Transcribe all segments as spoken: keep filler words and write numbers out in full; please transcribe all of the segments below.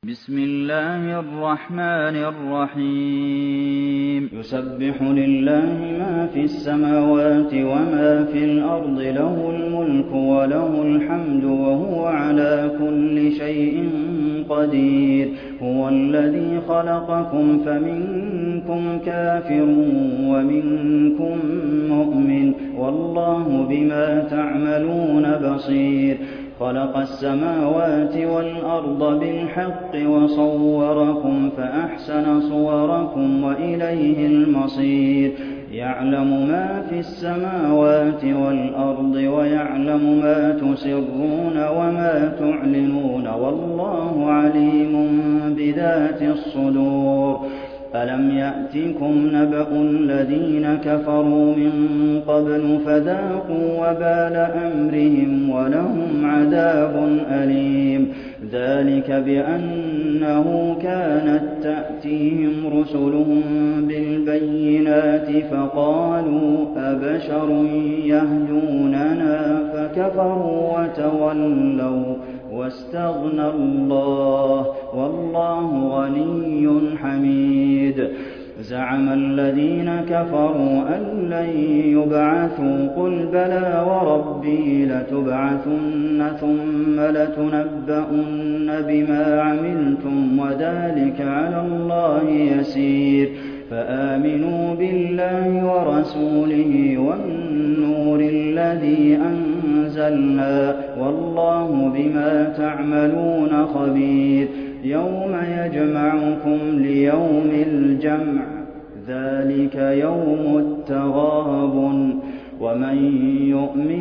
بسم الله الرحمن الرحيم يسبح لله ما في السماوات وما في الأرض له الملك وله الحمد وهو على كل شيء قدير هو الذي خلقكم فمنكم كافر ومنكم مؤمن والله بما تعملون بصير خلق السماوات والأرض بالحق وصوركم فأحسن صوركم وإليه المصير يعلم ما في السماوات والأرض ويعلم ما تسرون وما تعلنون والله عليم بذات الصدور ألم يأتكم نبأ الذين كفروا من قبل فذاقوا وبال أمرهم ولهم عذاب أليم ذلك بأنه كانت تأتيهم رسلهم بالبينات فقالوا أبشر يهدوننا فكفروا وتولوا واستغنى الله والله غني حميد زعم الذين كفروا أن لن يبعثوا قل بلى وربي لتبعثن ثم لتنبؤن بما عملتم وذلك على الله يسير فآمنوا بالله ورسوله والنور الذي أنزلنا والله بما تعملون خبير يوم يجمعكم ليوم الجمع ذلك يوم التغابن ومن يؤمن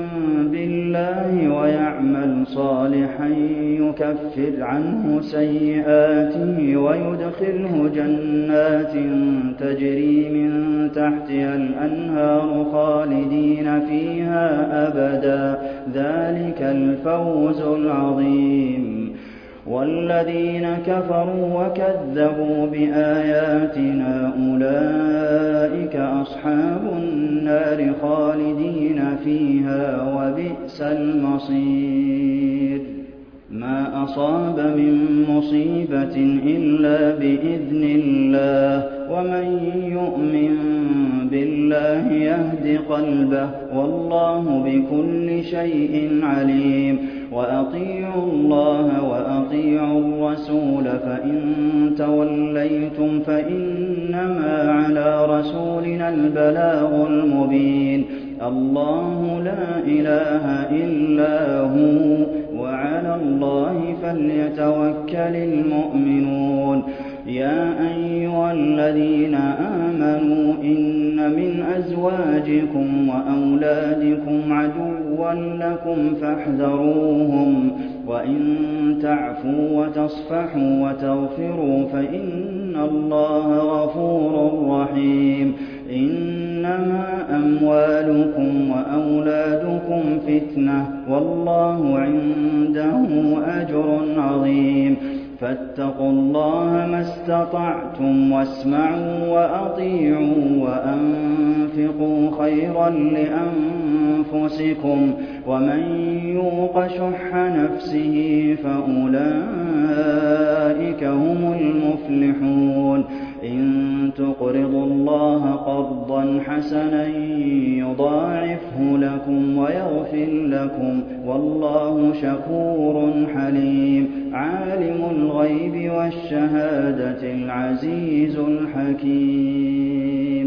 بالله ويعمل صالحا يكفر عنه سيئاته ويدخله جنات تجري من تحتها الأنهار خالدين فيها أبدا ذلك الفوز العظيم والذين كفروا وكذبوا بآياتنا أولئك أصحاب النار خالدين فيها وبئس المصير ما أصاب من مصيبة إلا بإذن الله ومن يؤمن بالله يهد قلبه والله بكل شيء عليم وأطيعوا الله وأطيعوا الرسول فإن توليتم فإنما على رسولنا البلاغ المبين الله لا إله إلا هو وعلى الله فليتوكل المؤمنون يا أيها الذين آمنوا إن من أزواجكم وأولادكم عدوا لكم فاحذروهم وإن تعفوا وتصفحوا وتغفروا فإن الله غفور رحيم إنما أموالكم وأولادكم فتنة والله عنده أجر عظيم فاتقوا الله ما استطعتم واسمعوا وأطيعوا وأنفقوا خيرا لأنفسكم ومن يوق شح نفسه فأولئك هم المفلحون إن تقرضوا الله قرضا حسنا يضاعفه لكم ويغفر لكم والله شكور حليم عالم الغيب والشهادة العزيز الحكيم